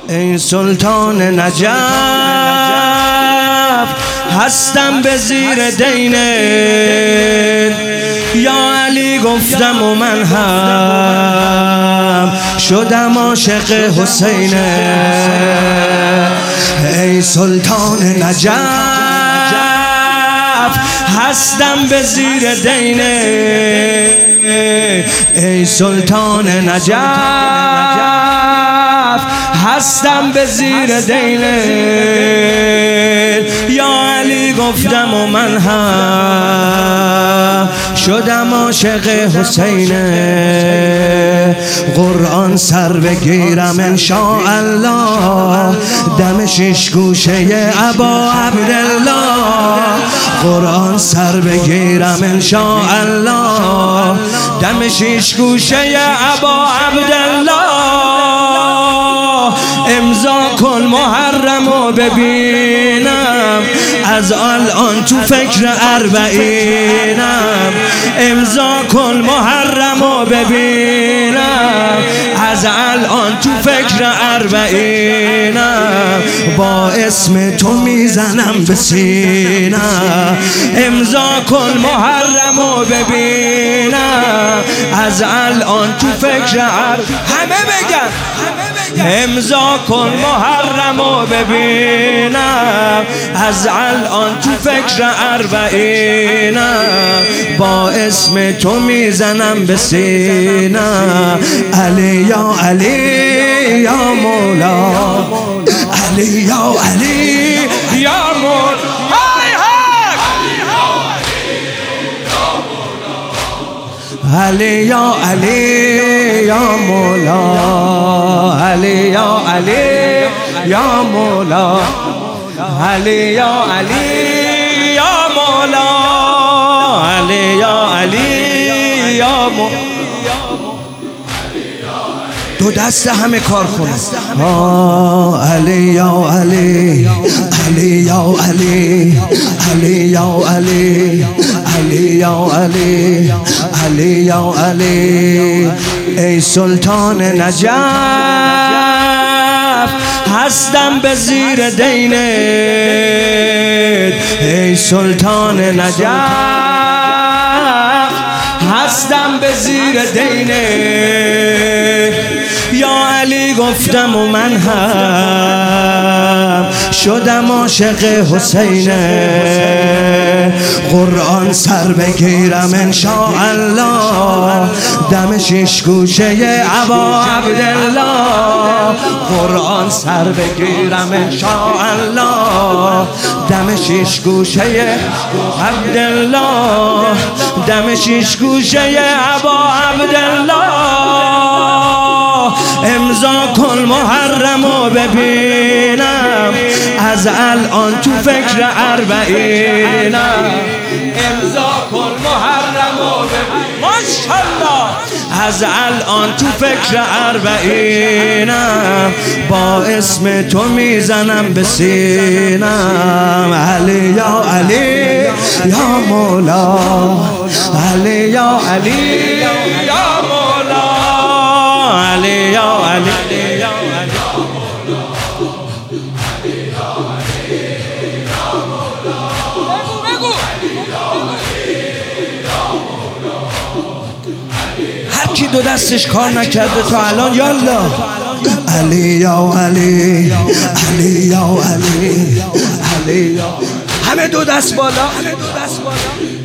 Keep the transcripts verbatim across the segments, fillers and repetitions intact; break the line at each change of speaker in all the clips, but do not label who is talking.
ای سلطان نجف هستم به زیر دینت، یا علی گفتم و من هم شدم عاشق حسینت. ای سلطان نجف هستم به زیر دینت، ای سلطان نجف هستم به زیر دینت، یا علی گفتم و من هم شدم عاشق حسینه. قرآن سر بگیرم انشاءالله، دم شش گوشه ابا عبدالله. قرآن سر بگیرم انشاءالله، دم شش گوشه ابا عبدالله. امضا کن محرم و ببینم، از الان تو فکر اربعینم. امضا کن محرم و ببینم، از الان تو فکر اربعینم. با اسم تو میزنم به سینم. امضا کن محرم و ببینم، از الان تو فکر اربعینم. همه بگن امضا کن محرم و ببینم، از الان تو فکر اربعینم. با اسم تو میزنم به سینم. علی یا علی یا مولا، علی یا علی یا مولا. علی یا علی یا مولا، علی یا علی یا مولا، علی یا علی یا مولا، علی یا علی یا مولا. دو دست همه کار کنه. علی یا علی، علی یا علی، علی یا علی، علی یا علی، علی یا علی. ای سلطان نجف هستم به زیر دینت، ای سلطان نجف هستم به زیر دینت، یا علی گفتم و من هم شدم عاشق حسینه. قرآن سر بگیرم انشاءالله، دم شش گوشه ابا عبدالله. قرآن سر بگیرم انشاءالله، دم شش گوشه عبدالله، دم شش گوشه ابا عبدالله. امضا کن محرم و ببینم، از الان تو فکر اربعینم. امضا کن محرم و ببینم، ماشاءالله. از الان تو فکر اربعینم، با اسم تو میزنم به سینم. علی یا علی یا مولا، علی یا علی یا مولا، علی یا علی یا هر کی دو دستش کار نکرده تا الان یالا. علی یا علی، علی یا علی، علی یا. همه دو دست بالا، همه دو دست بالا.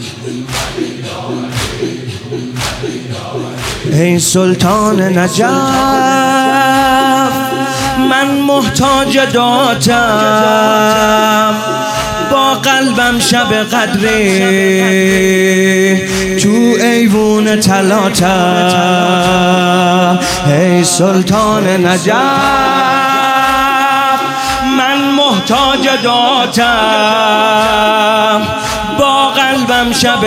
ای سلطان نجف من محتاج دعاتم، با قلبم شب قدری تو ایوون تلاتم. ای سلطان نجف من محتاج دعاتم، با قلبم شب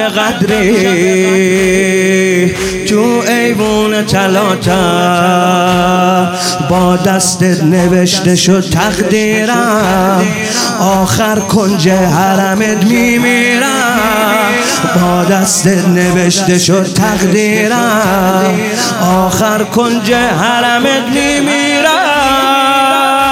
قدری تو ایوون تلاتم. با دستت نوشته شد تقدیرم، آخر کنج حرمت میمیرم. با دستت نوشته شد تقدیرم، آخر کنج حرمت میمیرم.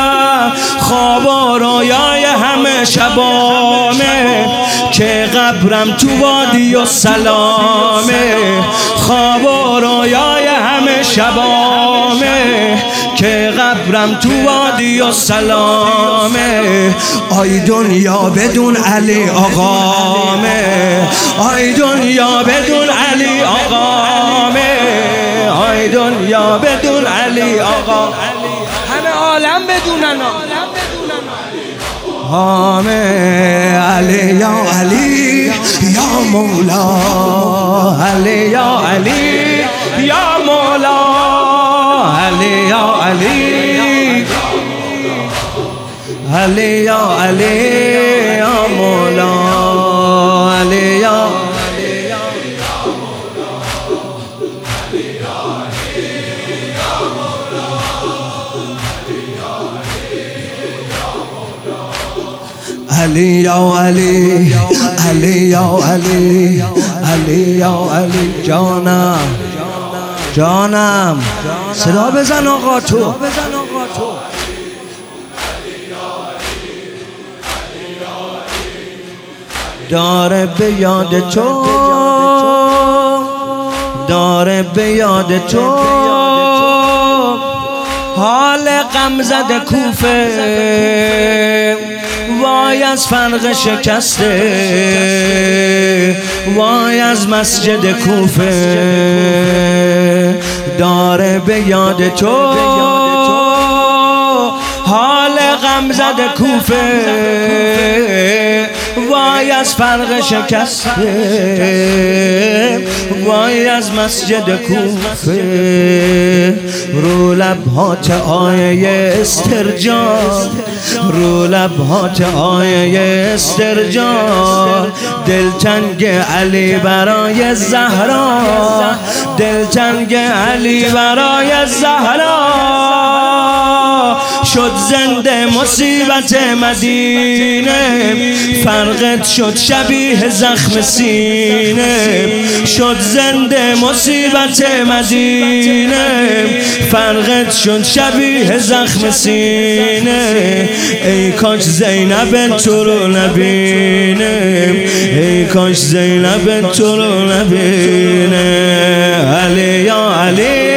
همه شبامه که قبرم تو وادی و سلامه، خواب و رویای همه شبامه که قبرم تو وادی و سلامه. آی دنیا بدون علی آقامه، آی دنیا بدون علی آقامه، آی دنیا بدون علی آقا. همه عالم بدونن آمه. علی یا علی یا مولا، علی یا علی یا مولا، علی یا علی، علی یا علی یا مولا، علی یا علی یا علی، علی یا علی، علی یا علی. جانم جانم صدا بزن آقا تو. داره به یاد تو، داره به یاد تو حال غم زده کوفه، وای از فرق شکسته، وای از مسجد کوفه. داره به یاد تو حال غم زده کوفه، وای از فرق شکسته، وای از مسجد کوفه. رو لبهات آیه استرجاع، رو لبهات آیه استرجاع. دلتنگ علی برای زهرا، دلتنگ علی برای زهرا. شد زنده مصیبت مدینه، فرقت شد شبیه زخم سینه. شد زنده مصیبت مدینه، فرقت شد شبیه زخم سینه. ای کاش زینب تو رو نبینه، ای کاش زینب تو رو نبینه. علی یا علی